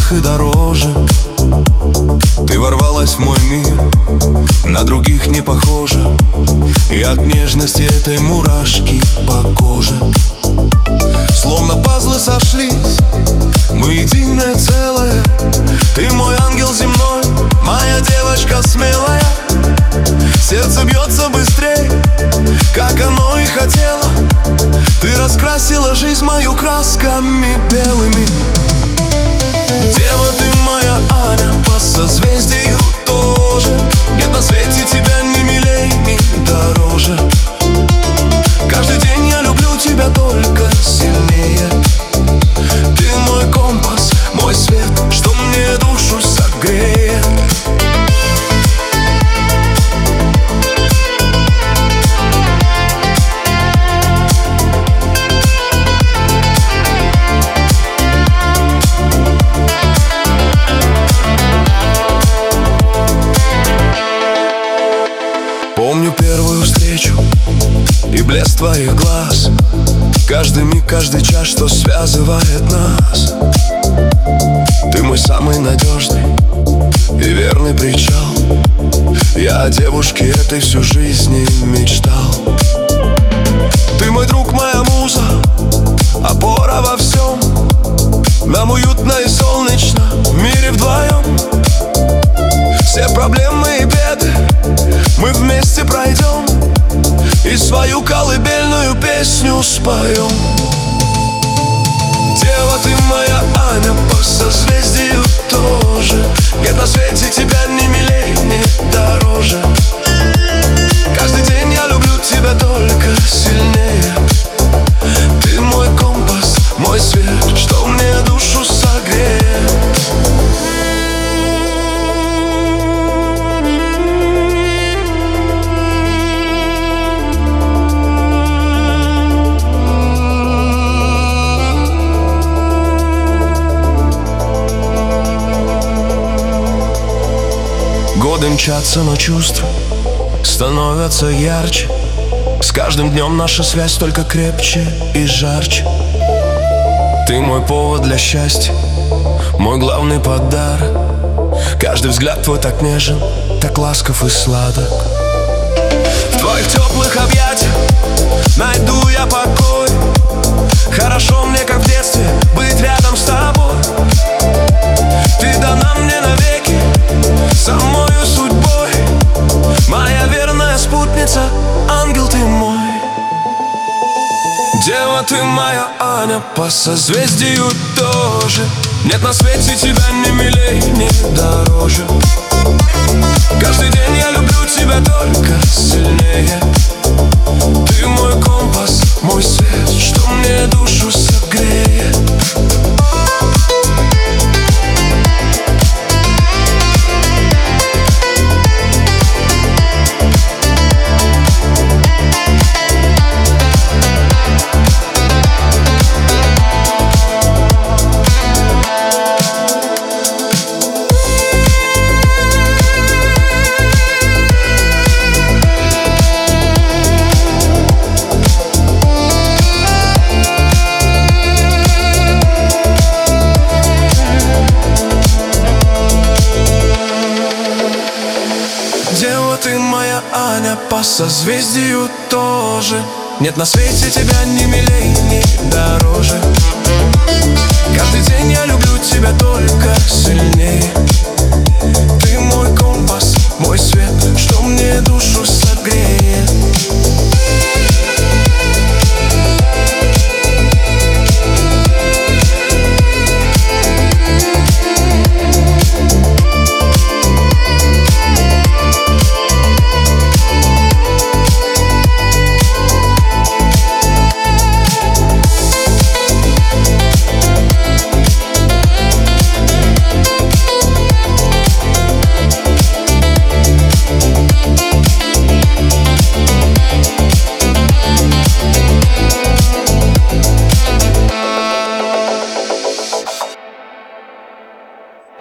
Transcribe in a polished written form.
красивых и дороже. Ты ворвалась в мой мир, на других не похожа, и от нежности этой мурашки по коже. Словно пазлы сошлись, мы единое целое. Ты мой ангел земной, моя девочка смелая. Сердце бьется быстрей, как оно и хотело. Ты раскрасила жизнь мою красками белыми. Дева, ты моя Аня, по созвездию тоже. Нет на свете тебя ни милей, ни дороже. Каждый день я люблю тебя только сильнее. Ты мой компас, мой свет, что мне душу согреет. Помню первую встречу и блеск твоих глаз, каждый миг, каждый час, что связывает нас. Ты мой самый надежный и верный причал. Я о девушке этой всю жизнь и мечтал. Ты мой друг, моя муза, опора во всем. Нам уютно и солнечно в мире вдвоем. Все проблемы и беды мы вместе пройдем и свою колыбельную песню споем. Дева, ты моя Аня, по созвездию тоже. Нет на свете тебя ни милей, ни дороже. Каждый день я люблю тебя только сильнее. Ты мой компас, мой свет, что мне душу согреет. Годы мчатся, но чувства становятся ярче. С каждым днем наша связь только крепче и жарче. Ты мой повод для счастья, мой главный подарок. Каждый взгляд твой так нежен, так ласков и сладок. В твоих теплых объятиях найду я покой. Хорошо мне, как в детстве, быть рядом с тобой. Ты дана мне навеки, самою судьбой. Моя верная спутница, ангел ты мой. Дева, ты моя Аня, по созвездию тоже. Нет на свете тебя ни милей, ни дороже. Каждый день я люблю тебя только сильнее. Ты мой компас, мой свет, что мне душу согреет. Дева, ты моя Аня, по созвездию тоже. Нет на свете тебя ни милей, ни дороже. Каждый день я люблю тебя только